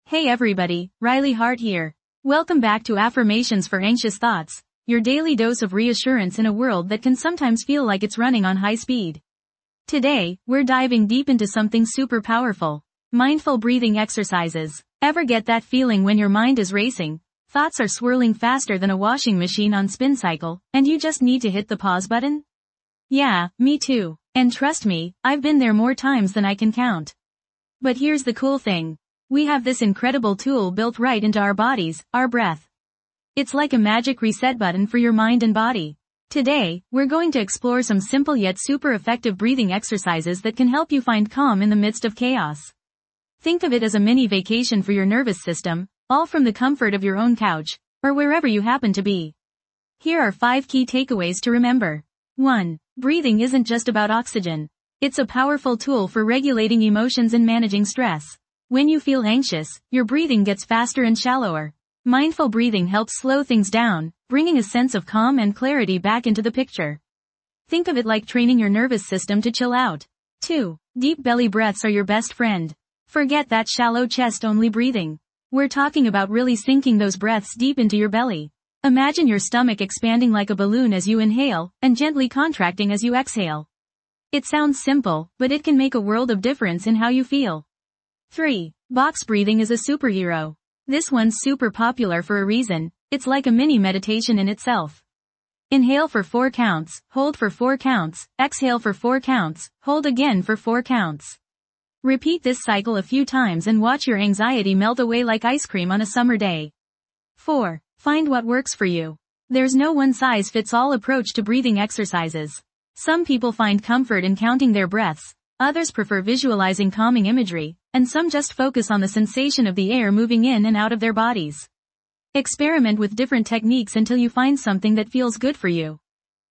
Hey everybody, Riley Hart here. Welcome back to Affirmations for Anxious Thoughts, your daily dose of reassurance in a world that can sometimes feel like it's running on high speed. Today, we're diving deep into something super powerful. Mindful breathing exercises. Ever get that feeling when your mind is racing, thoughts are swirling faster than a washing machine on spin cycle, and you just need to hit the pause button? Yeah, me too. And trust me, I've been there more times than I can count. But here's the cool thing. We have this incredible tool built right into our bodies, our breath. It's like a magic reset button for your mind and body. Today, we're going to explore some simple yet super effective breathing exercises that can help you find calm in the midst of chaos. Think of it as a mini vacation for your nervous system, all from the comfort of your own couch, or wherever you happen to be. Here are 5 key takeaways to remember. 1. Breathing isn't just about oxygen. It's a powerful tool for regulating emotions and managing stress. When you feel anxious, your breathing gets faster and shallower. Mindful breathing helps slow things down, bringing a sense of calm and clarity back into the picture. Think of it like training your nervous system to chill out. 2. Deep belly breaths are your best friend. Forget that shallow chest-only breathing. We're talking about really sinking those breaths deep into your belly. Imagine your stomach expanding like a balloon as you inhale, and gently contracting as you exhale. It sounds simple, but it can make a world of difference in how you feel. 3. Box breathing is a superhero. This one's super popular for a reason. It's like a mini meditation in itself. Inhale for 4 counts, hold for 4 counts, exhale for 4 counts, hold again for 4 counts. Repeat this cycle a few times and watch your anxiety melt away like ice cream on a summer day. 4. Find what works for you. There's no one-size-fits-all approach to breathing exercises. Some people find comfort in counting their breaths, others prefer visualizing calming imagery, and some just focus on the sensation of the air moving in and out of their bodies. Experiment with different techniques until you find something that feels good for you.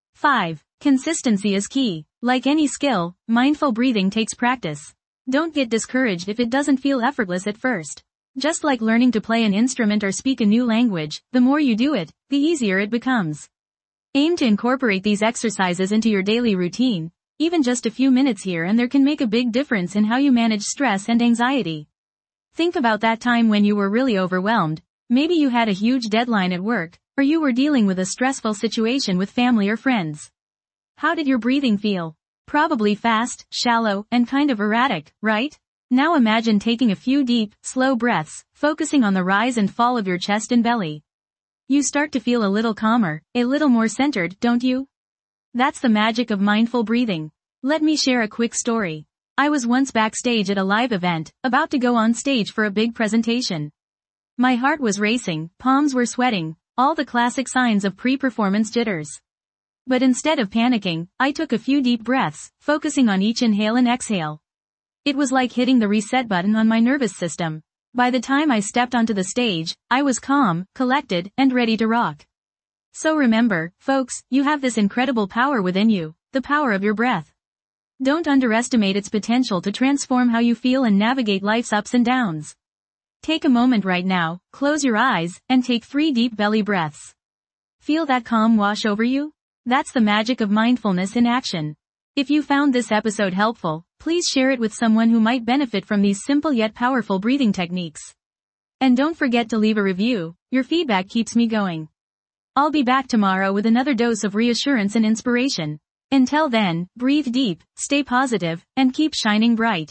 5. Consistency is key. Like any skill, mindful breathing takes practice. Don't get discouraged if it doesn't feel effortless at first. Just like learning to play an instrument or speak a new language, the more you do it, the easier it becomes. Aim to incorporate these exercises into your daily routine. Even just a few minutes here and there can make a big difference in how you manage stress and anxiety. Think about that time when you were really overwhelmed. Maybe you had a huge deadline at work, or you were dealing with a stressful situation with family or friends. How did your breathing feel? Probably fast, shallow, and kind of erratic, right? Now imagine taking a few deep, slow breaths, focusing on the rise and fall of your chest and belly. You start to feel a little calmer, a little more centered, don't you? That's the magic of mindful breathing. Let me share a quick story. I was once backstage at a live event, about to go on stage for a big presentation. My heart was racing, palms were sweating, all the classic signs of pre-performance jitters. But instead of panicking, I took a few deep breaths, focusing on each inhale and exhale. It was like hitting the reset button on my nervous system. By the time I stepped onto the stage, I was calm, collected, and ready to rock. So remember, folks, you have this incredible power within you, the power of your breath. Don't underestimate its potential to transform how you feel and navigate life's ups and downs. Take a moment right now, close your eyes, and take 3 deep belly breaths. Feel that calm wash over you? That's the magic of mindfulness in action. If you found this episode helpful, please share it with someone who might benefit from these simple yet powerful breathing techniques. And don't forget to leave a review. Your feedback keeps me going. I'll be back tomorrow with another dose of reassurance and inspiration. Until then, breathe deep, stay positive, and keep shining bright.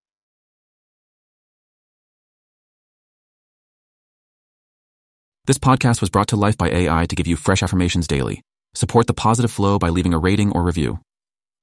This podcast was brought to life by AI to give you fresh affirmations daily. Support the positive flow by leaving a rating or review.